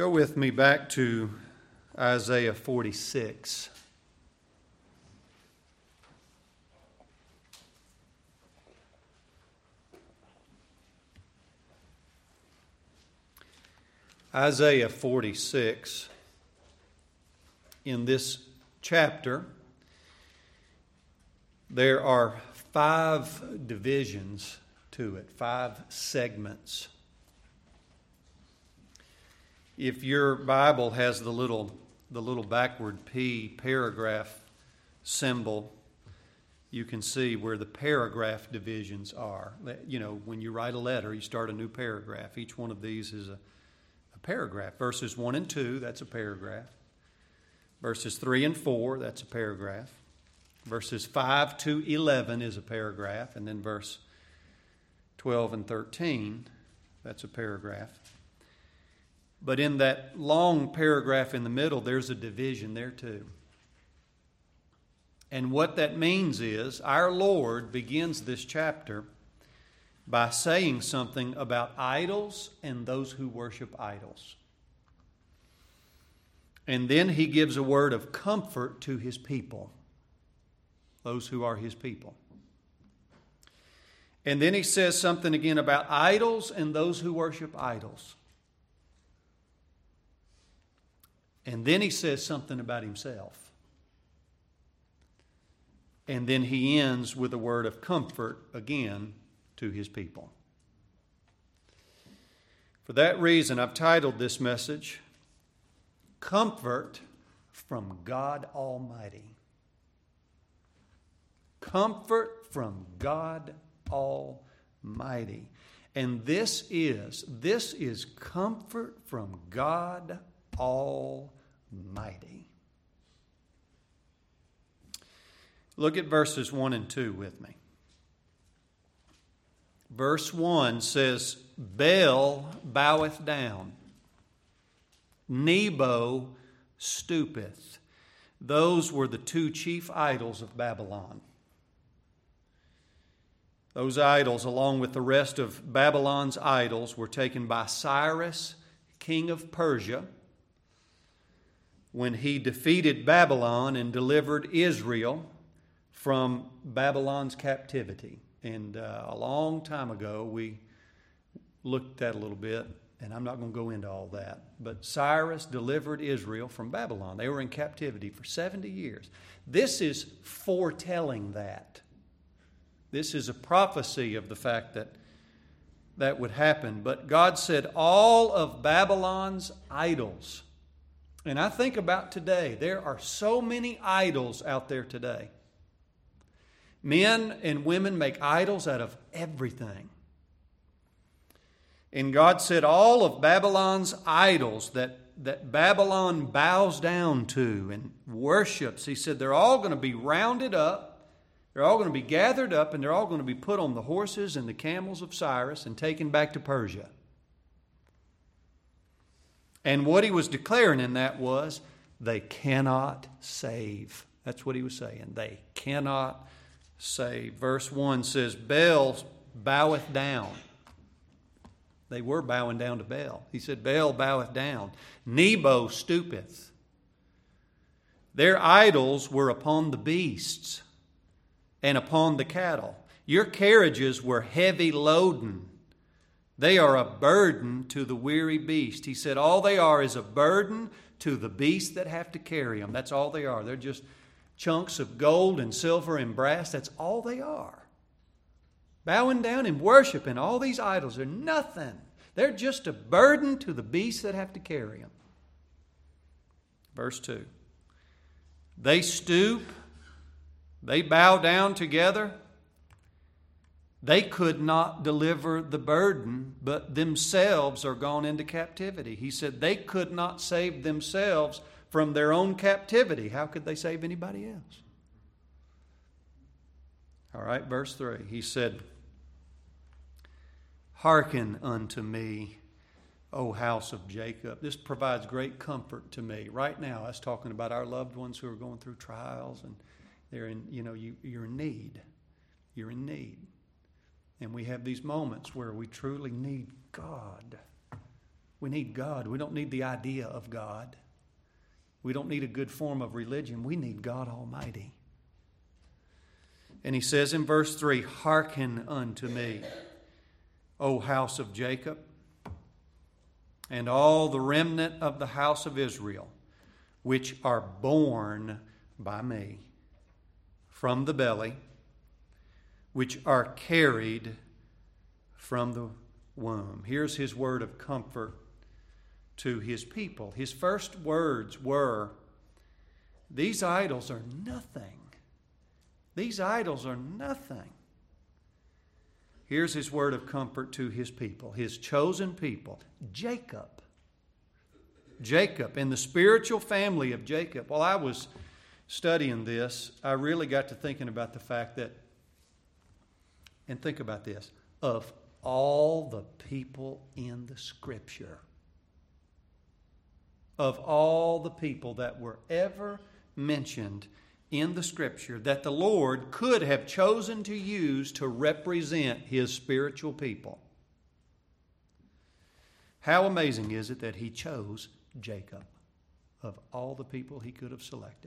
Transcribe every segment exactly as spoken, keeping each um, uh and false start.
Go with me back to Isaiah forty-six. Isaiah forty-six, in this chapter, there are five divisions to it, five segments. If your Bible has the little the little backward P paragraph symbol, you can see where the paragraph divisions are. You know, when you write a letter, you start a new paragraph. Each one of these is a paragraph. Verses one and two, that's a paragraph. Verses three and four, that's a paragraph. Verses five to eleven is a paragraph. And then verse twelve and thirteen, that's a paragraph. But in that long paragraph in the middle, there's a division there too. And what that means is our Lord begins this chapter by saying something about idols and those who worship idols. And then he gives a word of comfort to his people, those who are his people. And then he says something again about idols and those who worship idols. And then he says something about himself. And then he ends with a word of comfort again to his people. For that reason, I've titled this message, Comfort from God Almighty. Comfort from God Almighty. And this is, this is comfort from God Almighty. Look at verses one and two with me. Verse one says, Baal boweth down, Nebo stoopeth. Those were the two chief idols of Babylon. Those idols, along with the rest of Babylon's idols, were taken by Cyrus, king of Persia, when he defeated Babylon and delivered Israel from Babylon's captivity. And uh, a long time ago, we looked at that a little bit, and I'm not going to go into all that. But Cyrus delivered Israel from Babylon. They were in captivity for seventy years. This is foretelling that. This is a prophecy of the fact that that would happen. But God said all of Babylon's idols, and I think about today, there are so many idols out there today. Men and women make idols out of everything. And God said all of Babylon's idols that, that Babylon bows down to and worships, He said they're all going to be rounded up, they're all going to be gathered up, and they're all going to be put on the horses and the camels of Cyrus and taken back to Persia. And what He was declaring in that was, they cannot save. That's what He was saying. They cannot save. Verse one says, Baal boweth down. They were bowing down to Baal. He said, Baal boweth down. Nebo stoopeth. Their idols were upon the beasts and upon the cattle. Your carriages were heavy loaden. They are a burden to the weary beast. He said all they are is a burden to the beasts that have to carry them. That's all they are. They're just chunks of gold and silver and brass. That's all they are. Bowing down and worshiping all these idols are nothing. They're just a burden to the beasts that have to carry them. Verse two. They stoop. They bow down together. They could not deliver the burden, but themselves are gone into captivity. He said they could not save themselves from their own captivity. How could they save anybody else? All right, verse three. He said, Hearken unto me, O house of Jacob. This provides great comfort to me. Right now, I was talking about our loved ones who are going through trials, and they're in, you know, you, you're in need. You're in need. And we have these moments where we truly need God. We need God. We don't need the idea of God. We don't need a good form of religion. We need God Almighty. And he says in verse three, hearken unto me, O house of Jacob, and all the remnant of the house of Israel, which are born by me from the belly, which are carried from the womb. Here's his word of comfort to his people. His first words were, these idols are nothing. These idols are nothing. Here's his word of comfort to his people, his chosen people, Jacob. Jacob, in the spiritual family of Jacob. While I was studying this, I really got to thinking about the fact that, and think about this, of all the people in the Scripture, of all the people that were ever mentioned in the Scripture that the Lord could have chosen to use to represent His spiritual people, how amazing is it that He chose Jacob of all the people He could have selected?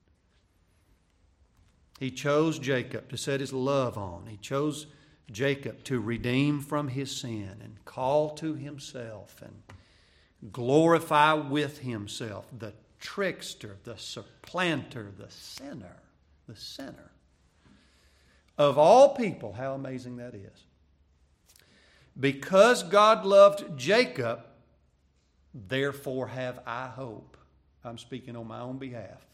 He chose Jacob to set His love on. He chose Jacob to redeem from his sin and call to Himself and glorify with Himself the trickster, the supplanter, the sinner, the sinner. Of all people, how amazing that is. Because God loved Jacob, therefore have I hope. I'm speaking on my own behalf.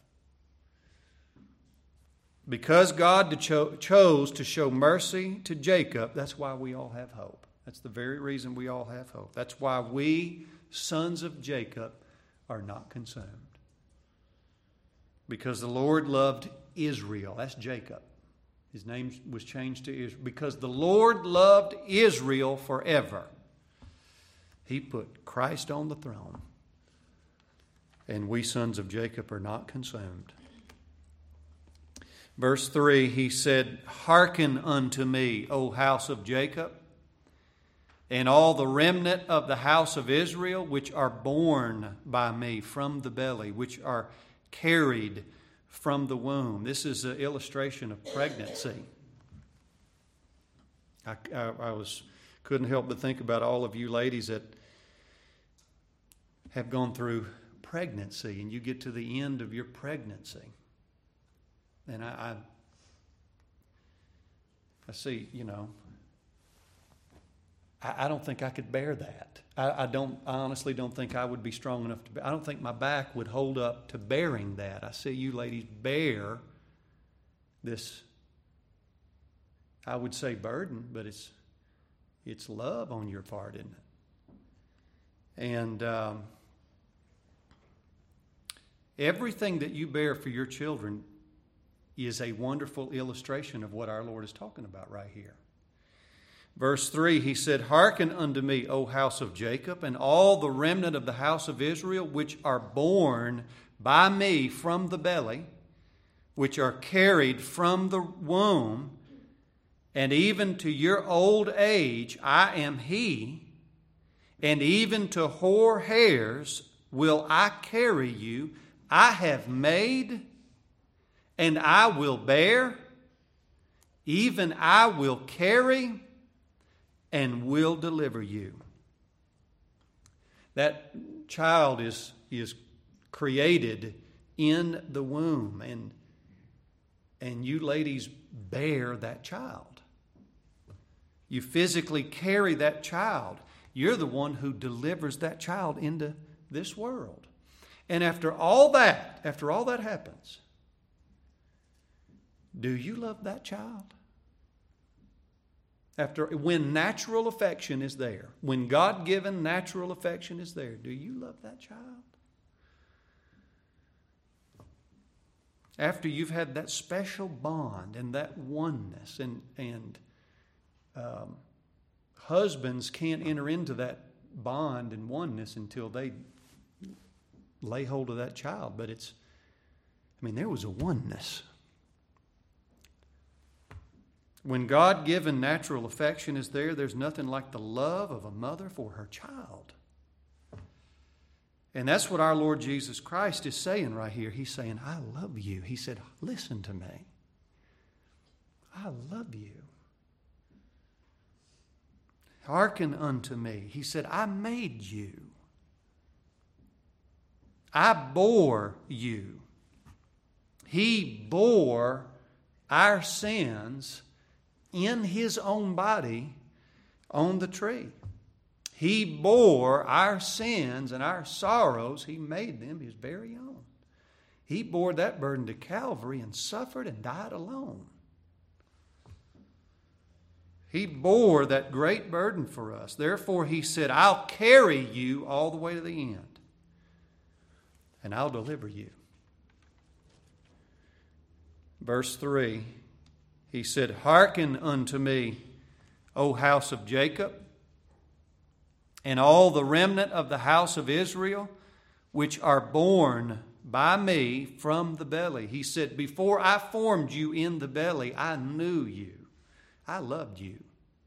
Because God cho- chose to show mercy to Jacob, that's why we all have hope. That's the very reason we all have hope. That's why we, sons of Jacob, are not consumed. Because the Lord loved Israel. That's Jacob. His name was changed to Israel. Because the Lord loved Israel forever, He put Christ on the throne. And we, sons of Jacob, are not consumed. Verse three, he said, hearken unto me, O house of Jacob, and all the remnant of the house of Israel, which are born by me from the belly, which are carried from the womb. This is an illustration of pregnancy. I, I, I was couldn't help but think about all of you ladies that have gone through pregnancy, and you get to the end of your pregnancy. And I, I, I see, you know, I, I don't think I could bear that. I, I don't. I honestly don't think I would be strong enough to. I don't think my back would hold up to bearing that. I see you ladies bear this, I would say burden, but it's it's love on your part, isn't it? And um, everything that you bear for your children is a wonderful illustration of what our Lord is talking about right here. Verse three, he said, hearken unto me, O house of Jacob, and all the remnant of the house of Israel, which are born by me from the belly, which are carried from the womb, and even to your old age I am He, and even to hoar hairs will I carry you. I have made, and I will bear, even I will carry, and will deliver you. That child is, is created in the womb, and, and you ladies bear that child. You physically carry that child. You're the one who delivers that child into this world. And after all that, after all that happens, do you love that child? After, when natural affection is there, when God-given natural affection is there, do you love that child? After you've had that special bond and that oneness, and, and um, husbands can't enter into that bond and oneness until they lay hold of that child. But it's, I mean, there was a oneness. When God-given natural affection is there, there's nothing like the love of a mother for her child. And that's what our Lord Jesus Christ is saying right here. He's saying, I love you. He said, listen to me. I love you. Hearken unto me. He said, I made you. I bore you. He bore our sins in His own body on the tree. He bore our sins and our sorrows. He made them His very own. He bore that burden to Calvary and suffered and died alone. He bore that great burden for us. Therefore, He said, I'll carry you all the way to the end, and I'll deliver you. Verse three, He said, hearken unto me, O house of Jacob, and all the remnant of the house of Israel, which are born by me from the belly. He said, before I formed you in the belly, I knew you. I loved you.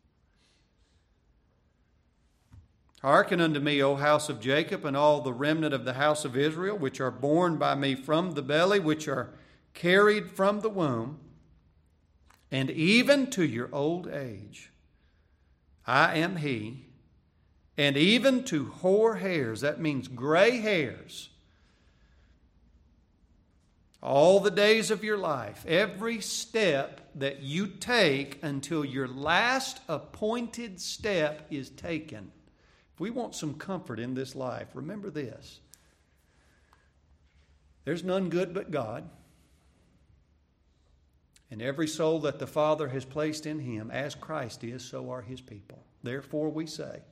Hearken unto me, O house of Jacob, and all the remnant of the house of Israel, which are born by me from the belly, which are carried from the womb, and even to your old age. I am He, and even to hoar hairs, that means gray hairs, all the days of your life, every step that you take until your last appointed step is taken. If we want some comfort in this life, remember this. There's none good but God. And every soul that the Father has placed in Him, as Christ is, so are His people. Therefore we say,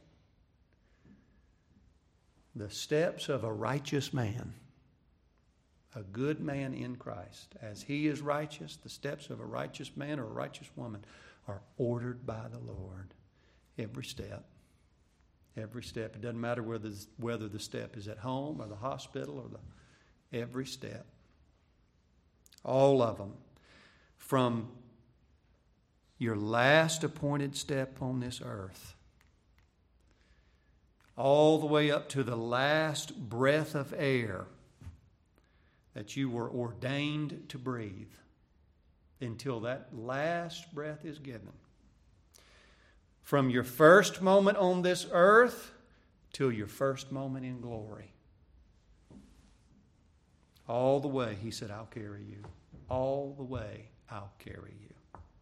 the steps of a righteous man, a good man in Christ, as he is righteous, the steps of a righteous man or a righteous woman are ordered by the Lord. Every step. Every step. It doesn't matter whether, whether the step is at home or the hospital or the every step. All of them. From your last appointed step on this earth, all the way up to the last breath of air that you were ordained to breathe, until that last breath is given. From your first moment on this earth till your first moment in glory. All the way, He said, I'll carry you. All the way, I'll carry you.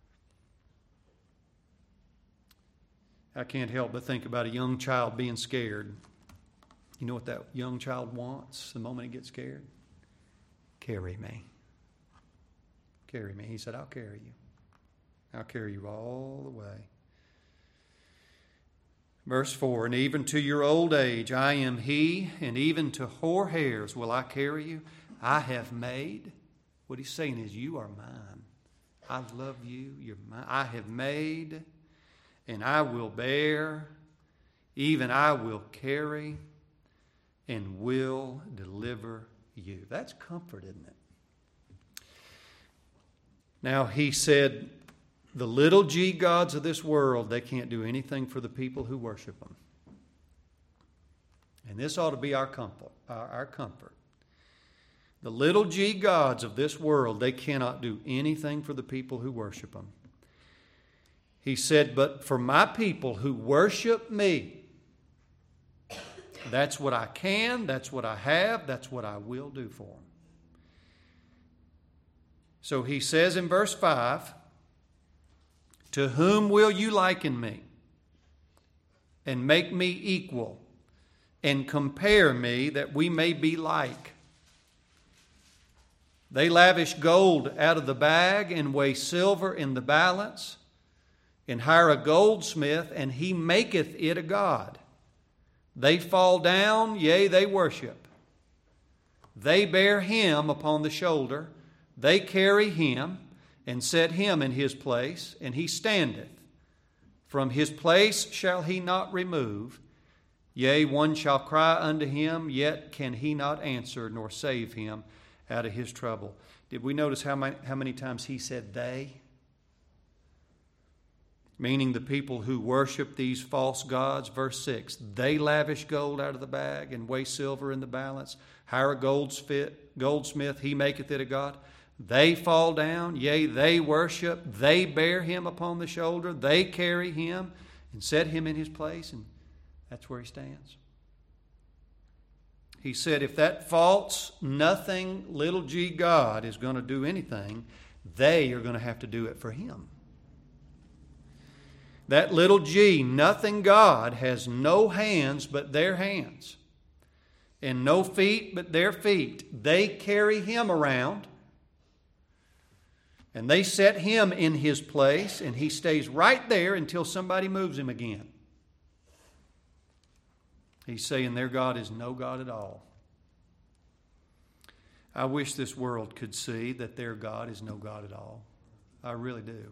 I can't help but think about a young child being scared. You know what that young child wants the moment he gets scared? Carry me. Carry me. He said, I'll carry you. I'll carry you all the way. Verse four, and even to your old age I am He, and even to hoar hairs will I carry you. I have made. What He's saying is, you are mine. I love you. You're mine. I have made, and I will bear, even I will carry, and will deliver you. That's comfort, isn't it? Now, He said, the little g gods of this world, they can't do anything for the people who worship them. And this ought to be our comfort. Our, our comfort. The little g gods of this world, they cannot do anything for the people who worship them. He said, but for my people who worship me, that's what I can, that's what I have, that's what I will do for them. So He says in verse five, to whom will you liken me, and make me equal, and compare me, that we may be like? They lavish gold out of the bag, and weigh silver in the balance, and hire a goldsmith, and he maketh it a god. They fall down, yea, they worship. They bear him upon the shoulder, they carry him, and set him in his place, and he standeth. From his place shall he not remove. Yea, one shall cry unto him, yet can he not answer, nor save him out of his trouble. Did we notice how many, how many times he said they? meaning the people who worship these false gods. Verse six, they lavish gold out of the bag and weigh silver in the balance. Hire a goldsmith, goldsmith, he maketh it a god. They fall down, yea, they worship. They bear him upon the shoulder. They carry him and set him in his place, and that's where he stands. He said, if that false, nothing, little g God is going to do anything, they are going to have to do it for him. That little g, nothing God, has no hands but their hands, and no feet but their feet. They carry him around, and they set him in his place, and he stays right there until somebody moves him again. He's saying their God is no God at all. I wish this world could see that their God is no God at all. I really do.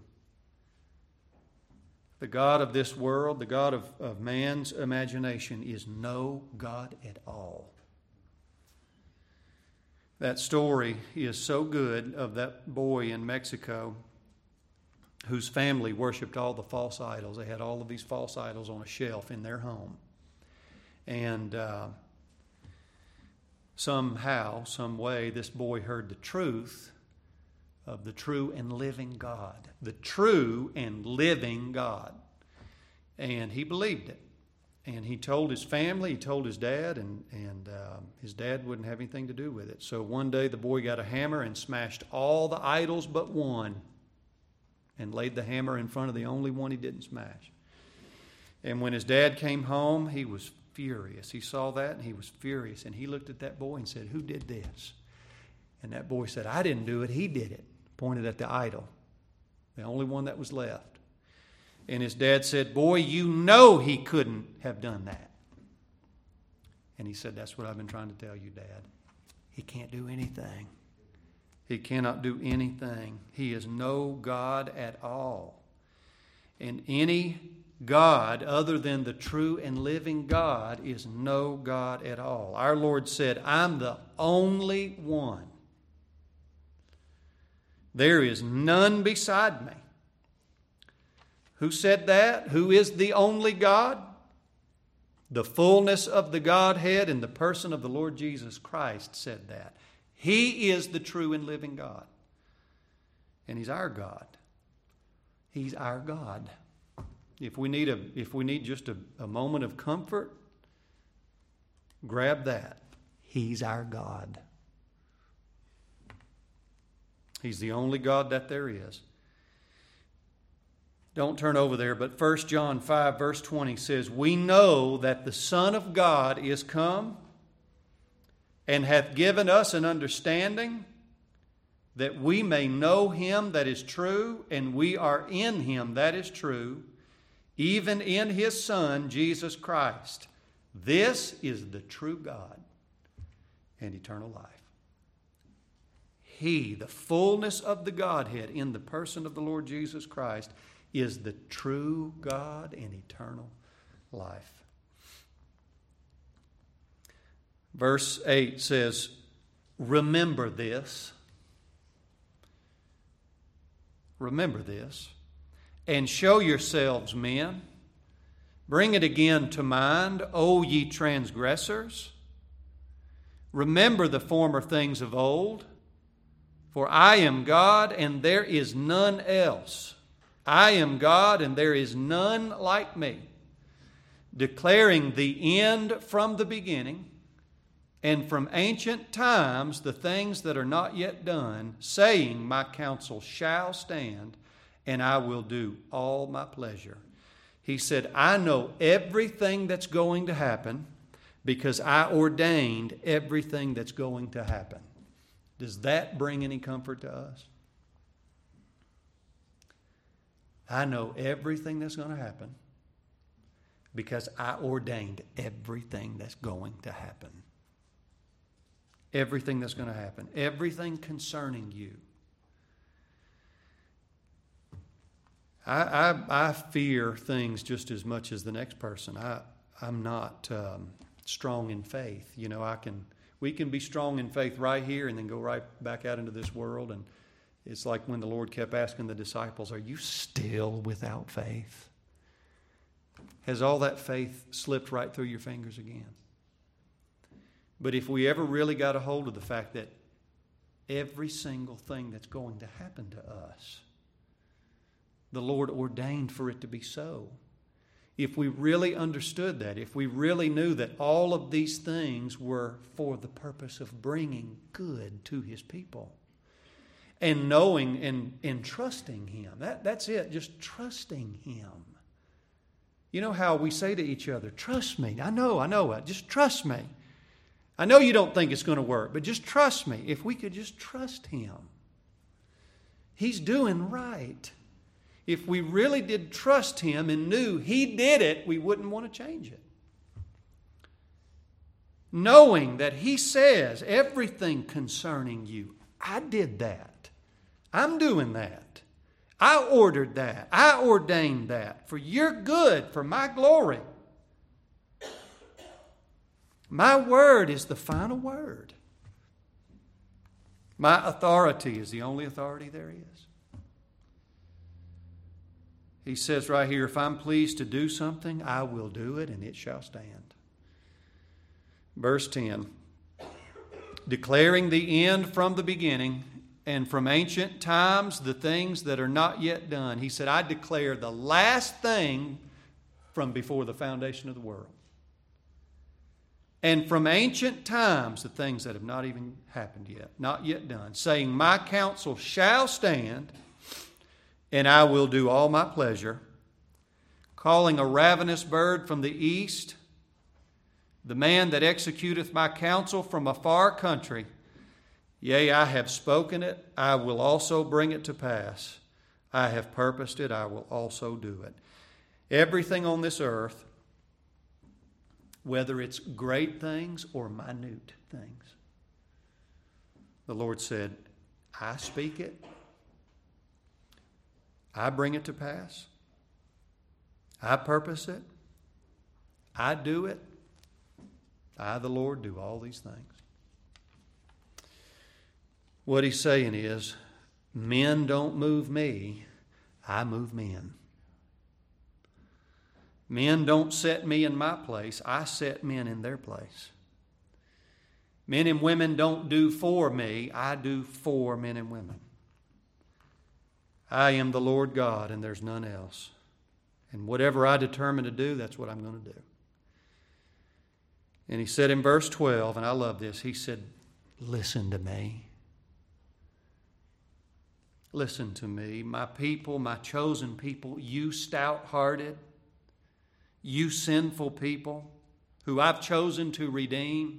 The God of this world, the God of, of man's imagination, is no God at all. That story is so good of that boy in Mexico whose family worshipped all the false idols. They had all of these false idols on a shelf in their home. And uh, somehow, some way, this boy heard the truth of the true and living God. The true and living God. And he believed it. And he told his family, he told his dad, and, and uh, his dad wouldn't have anything to do with it. So one day the boy got a hammer and smashed all the idols but one, and laid the hammer in front of the only one he didn't smash. And when his dad came home, he was furious. He saw that and he was furious. And he looked at that boy and said, who did this? And that boy said, I didn't do it, he did it. Pointed at the idol, the only one that was left. And his dad said, boy, you know he couldn't have done that. And he said, that's what I've been trying to tell you, Dad. He can't do anything. He cannot do anything. He is no God at all. And any God other than the true and living God is no God at all. Our Lord said, I'm the only one. There is none beside me. Who said that? Who is the only God? The fullness of the Godhead in the person of the Lord Jesus Christ said that. He is the true and living God. And He's our God. He's our God. If we need a, if we need just a, a moment of comfort, grab that. He's our God. He's the only God that there is. Don't turn over there, but First John five verse twenty says, we know that the Son of God is come and hath given us an understanding that we may know Him that is true, and we are in Him that is true, even in His Son, Jesus Christ. This is the true God and eternal life. He, the fullness of the Godhead in the person of the Lord Jesus Christ, is the true God and eternal life. Verse eight says, remember this. Remember this. And show yourselves men. Bring it again to mind, O ye transgressors. Remember the former things of old. For I am God, and there is none else. I am God, and there is none like me, declaring the end from the beginning, and from ancient times the things that are not yet done, saying, my counsel shall stand, and I will do all my pleasure. He said, I know everything that's going to happen because I ordained everything that's going to happen. Does that bring any comfort to us? I know everything that's going to happen because I ordained everything that's going to happen. Everything that's going to happen. Everything concerning you. I, I, I fear things just as much as the next person. I, I'm not um, strong in faith. You know, I can... We can be strong in faith right here and then go right back out into this world and, It's like when the Lord kept asking the disciples, are you still without faith? Has all that faith slipped right through your fingers again? But if we ever really got a hold of the fact that every single thing that's going to happen to us, the Lord ordained for it to be so. If we really understood that, if we really knew that all of these things were for the purpose of bringing good to His people, and knowing and, and trusting Him, that, that's it, just trusting Him. You know how we say to each other, trust me. I know, I know, just trust me. I know you don't think it's going to work, but just trust me. If we could just trust Him, He's doing right. If we really did trust Him and knew He did it, we wouldn't want to change it. Knowing that He says everything concerning you, I did that. I'm doing that. I ordered that. I ordained that for your good, for my glory. My word is the final word. My authority is the only authority there is. He says right here, if I'm pleased to do something, I will do it, and it shall stand. Verse ten, declaring the end from the beginning, and from ancient times the things that are not yet done. He said, I declare the last thing from before the foundation of the world. And from ancient times the things that have not even happened yet, not yet done, saying, my counsel shall stand, and I will do all my pleasure, calling a ravenous bird from the east, the man that executeth my counsel from a far country. Yea, I have spoken it, I will also bring it to pass. I have purposed it, I will also do it. Everything on this earth, whether it's great things or minute things, the Lord said, I speak it, I bring it to pass, I purpose it, I do it, I, the Lord, do all these things. What He's saying is, men don't move me, I move men. Men don't set me in my place, I set men in their place. Men and women don't do for me, I do for men and women. I am the Lord God, and there's none else. And whatever I determine to do, that's what I'm going to do. And He said in verse twelve, and I love this, He said, listen to me. Listen to me, my people, my chosen people, you stout-hearted, you sinful people who I've chosen to redeem,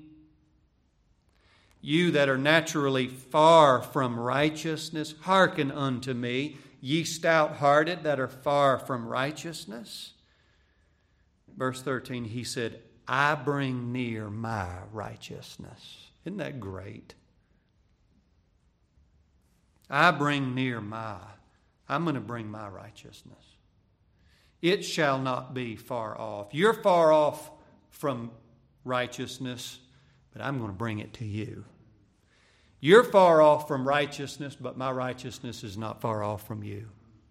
you that are naturally far from righteousness, hearken unto me, ye stout-hearted that are far from righteousness. Verse thirteen, He said, I bring near my righteousness. Isn't that great? I bring near my, I'm going to bring my righteousness. It shall not be far off. You're far off from righteousness, but I'm going to bring it to you. You're far off from righteousness, but my righteousness is not far off from you.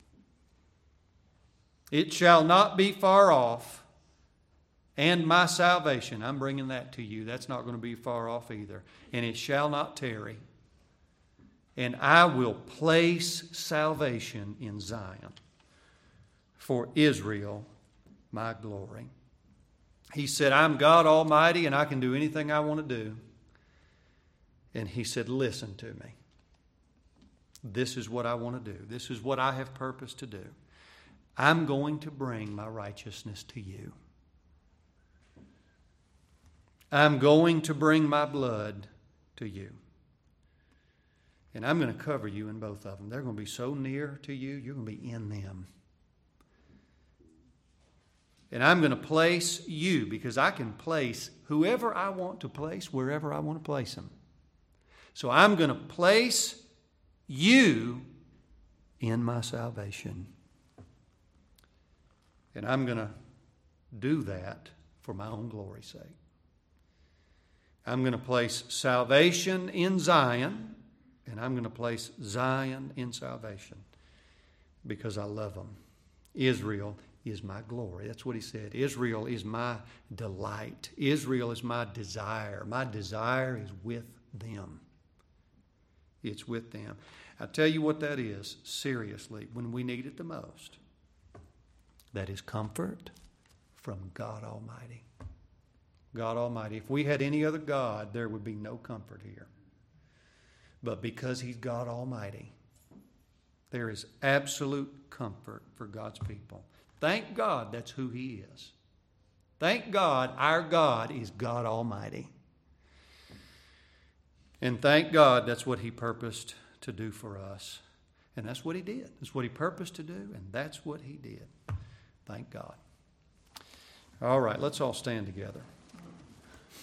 It shall not be far off, and my salvation, I'm bringing that to you. That's not going to be far off either. And it shall not tarry. And I will place salvation in Zion for Israel, my glory. He said, I'm God Almighty and I can do anything I want to do. And He said, listen to me. This is what I want to do. This is what I have purposed to do. I'm going to bring my righteousness to you. I'm going to bring my blood to you. And I'm going to cover you in both of them. They're going to be so near to you, you're going to be in them. And I'm going to place you, because I can place whoever I want to place wherever I want to place them. So I'm going to place you in my salvation. And I'm going to do that for my own glory's sake. I'm going to place salvation in Zion And I'm going to place Zion in salvation because I love them. Israel is my glory. That's what he said. Israel is my delight. Israel is my desire. My desire is with them. It's with them. I tell you what that is, seriously, when we need it the most. That is comfort from God Almighty. God Almighty. If we had any other God, there would be no comfort here. But because He's God Almighty, there is absolute comfort for God's people. Thank God that's who He is. Thank God our God is God Almighty. And thank God that's what He purposed to do for us. And that's what He did. That's what He purposed to do, and that's what He did. Thank God. All right, let's all stand together.